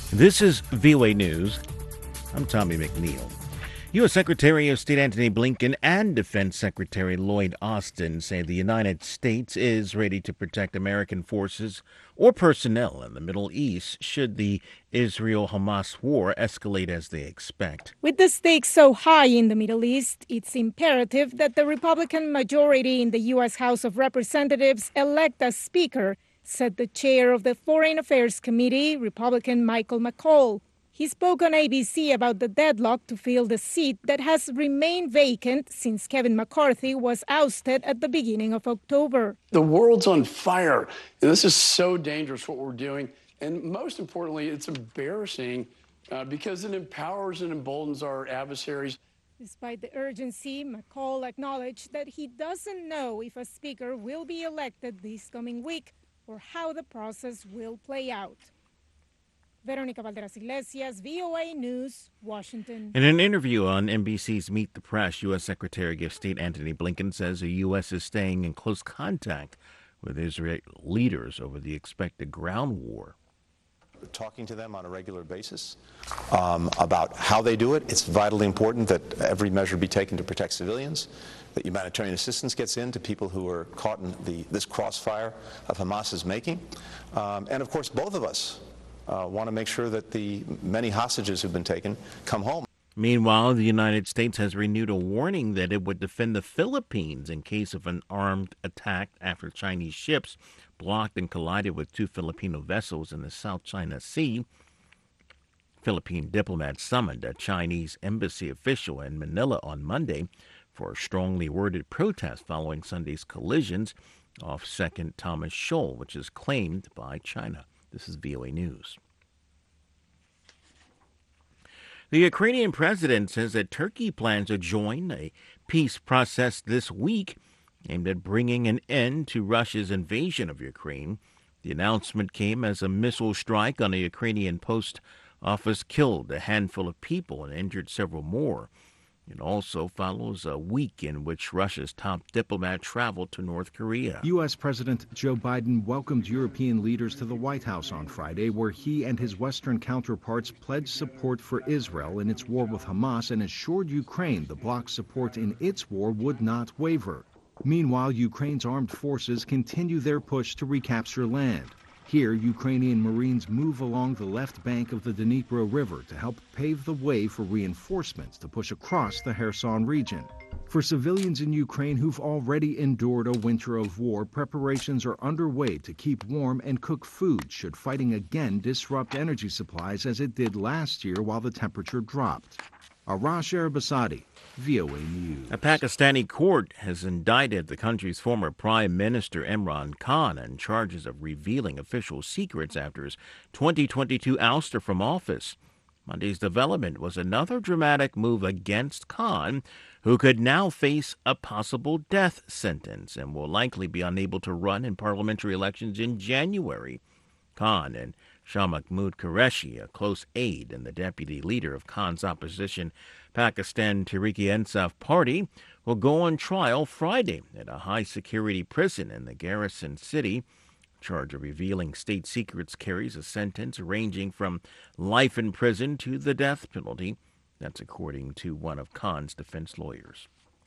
This is VOA News. I'm Tommy McNeil. U.S. Secretary of State Antony Blinken and Defense Secretary Lloyd Austin say the United States is ready to protect American forces or personnel in the Middle East should the Israel-Hamas war escalate as they expect. With the stakes so high in the Middle East, it's imperative that the Republican majority in the U.S. House of Representatives elect a speaker, said the chair of the Foreign Affairs Committee, Republican Michael McCaul. He spoke on ABC about the deadlock to fill the seat that has remained vacant since Kevin McCarthy was ousted at the beginning of October. The world's on fire, and this is so dangerous what we're doing. And most importantly, it's embarrassing because it empowers and emboldens our adversaries. Despite the urgency, McCaul acknowledged that he doesn't know if a speaker will be elected this coming week or how the process will play out. Veronica Valderas Iglesias, VOA News, Washington. In an interview on NBC's Meet the Press, U.S. Secretary of State Antony Blinken says the U.S. is staying in close contact with Israeli leaders over the expected ground war. Talking to them on a regular basis about how they do it. It's vitally important that every measure be taken to protect civilians, that humanitarian assistance gets in to people who are caught in this crossfire of Hamas's making. And of course, both of us want to make sure that the many hostages who've been taken come home. Meanwhile, the United States has renewed a warning that it would defend the Philippines in case of an armed attack after Chinese ships blocked and collided with two Filipino vessels in the South China Sea. Philippine diplomats summoned a Chinese embassy official in Manila on Monday for a strongly worded protest following Sunday's collisions off 2nd Thomas Shoal, which is claimed by China. This is VOA News. The Ukrainian president says that Turkey plans to join a peace process this week aimed at bringing an end to Russia's invasion of Ukraine. The announcement came as a missile strike on a Ukrainian post office killed a handful of people and injured several more. It also follows a week in which Russia's top diplomat traveled to North Korea. U.S. President Joe Biden welcomed European leaders to the White House on Friday, where he and his Western counterparts pledged support for Israel in its war with Hamas and assured Ukraine the bloc's support in its war would not waver. Meanwhile, Ukraine's armed forces continue their push to recapture land. Here, Ukrainian Marines move along the left bank of the Dnipro River to help pave the way for reinforcements to push across the Kherson region. For civilians in Ukraine who've already endured a winter of war, preparations are underway to keep warm and cook food should fighting again disrupt energy supplies as it did last year while the temperature dropped. Arash Arabasadi, VOA News. A Pakistani court has indicted the country's former Prime Minister Imran Khan on charges of revealing official secrets after his 2022 ouster from office. Monday's development was another dramatic move against Khan, who could now face a possible death sentence and will likely be unable to run in parliamentary elections in January. Khan and Shah Mahmood Qureshi, a close aide and the deputy leader of Khan's opposition Pakistan Tehreek-e-Insaf Party, will go on trial Friday at a high-security prison in the Garrison city. Charge of revealing state secrets carries a sentence ranging from life in prison to the death penalty. That's according to one of Khan's defense lawyers.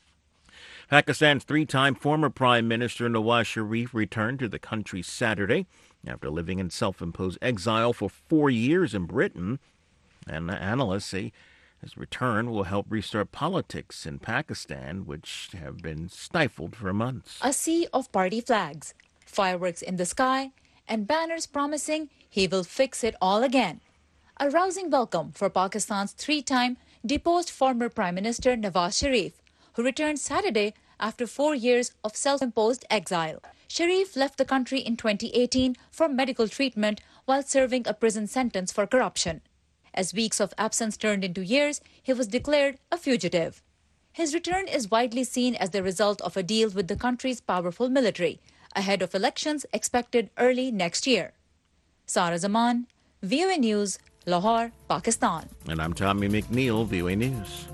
Pakistan's three-time former Prime Minister Nawaz Sharif returned to the country Saturday after living in self-imposed exile for 4 years in Britain. And analysts say his return will help restart politics in Pakistan, which have been stifled for months. A sea of party flags, fireworks in the sky, and banners promising he will fix it all again. A rousing welcome for Pakistan's three-time deposed former Prime Minister Nawaz Sharif, who returned Saturday after 4 years of self-imposed exile. Sharif left the country in 2018 for medical treatment while serving a prison sentence for corruption. As weeks of absence turned into years, he was declared a fugitive. His return is widely seen as the result of a deal with the country's powerful military, ahead of elections expected early next year. Sara Zaman, VOA News, Lahore, Pakistan. And I'm Tommy McNeil, VOA News.